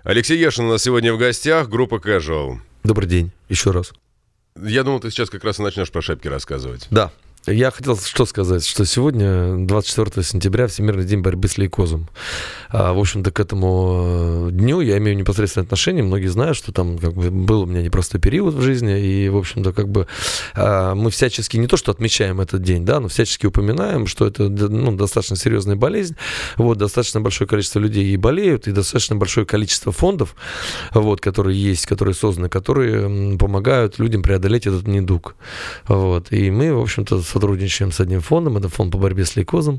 Алексей Яшин у нас сегодня в гостях, группа Casual. Добрый день, еще раз. Я думал, ты сейчас как раз и начнешь про шапки рассказывать. Да. Я хотел что сказать, что сегодня, 24 сентября, Всемирный день борьбы с лейкозом. В общем-то, к этому дню я имею непосредственное отношение. Многие знают, что там как бы был у меня непростой период в жизни, и, в общем-то, как бы мы всячески не то, что отмечаем этот день, да, но всячески упоминаем, что это достаточно серьезная болезнь, достаточно большое количество людей ей болеют, и достаточно большое количество фондов, которые есть, которые созданы, которые помогают людям преодолеть этот недуг. И мы, в общем-то, сотрудничаем с одним фондом, это фонд по борьбе с лейкозом,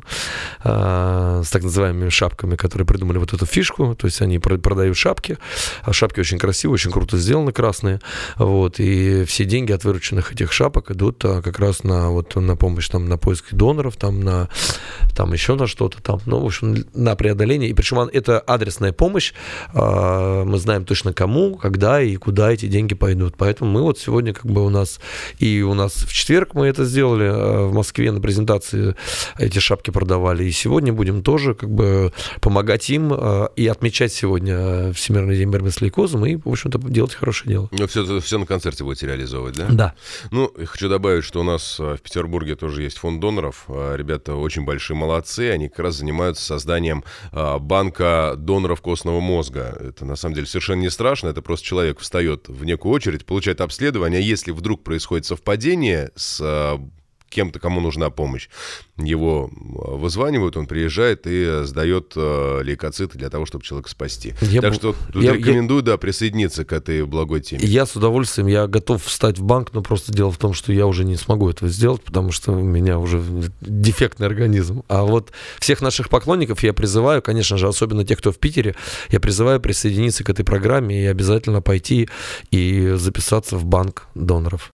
с так называемыми шапками, которые придумали вот эту фишку, то есть они продают шапки, а шапки очень красивые, очень круто сделаны, красные, и все деньги от вырученных этих шапок идут как раз на помощь, там, на поиск доноров, там еще на что-то, в общем, на преодоление, и причем это адресная помощь, мы знаем точно кому, когда и куда эти деньги пойдут, поэтому мы сегодня у нас в четверг мы это сделали, в Москве на презентации эти шапки продавали. И сегодня будем тоже помогать им и отмечать сегодня Всемирный день борьбы с лейкозом и, в общем-то, делать хорошее дело. Но все на концерте будете реализовывать, да? Да. Я хочу добавить, что у нас в Петербурге тоже есть фонд доноров. Ребята очень большие молодцы. Они как раз занимаются созданием банка доноров костного мозга. Это, на самом деле, совершенно не страшно. Это просто человек встает в некую очередь, получает обследование. А если вдруг происходит совпадение с кем-то, кому нужна помощь, его вызванивают, он приезжает и сдает лейкоциты для того, чтобы человека спасти. Так что рекомендую, присоединиться к этой благой теме. Я с удовольствием, я готов встать в банк, но просто дело в том, что я уже не смогу этого сделать, потому что у меня уже дефектный организм. А всех наших поклонников я призываю, конечно же, особенно тех, кто в Питере, я призываю присоединиться к этой программе и обязательно пойти и записаться в банк доноров.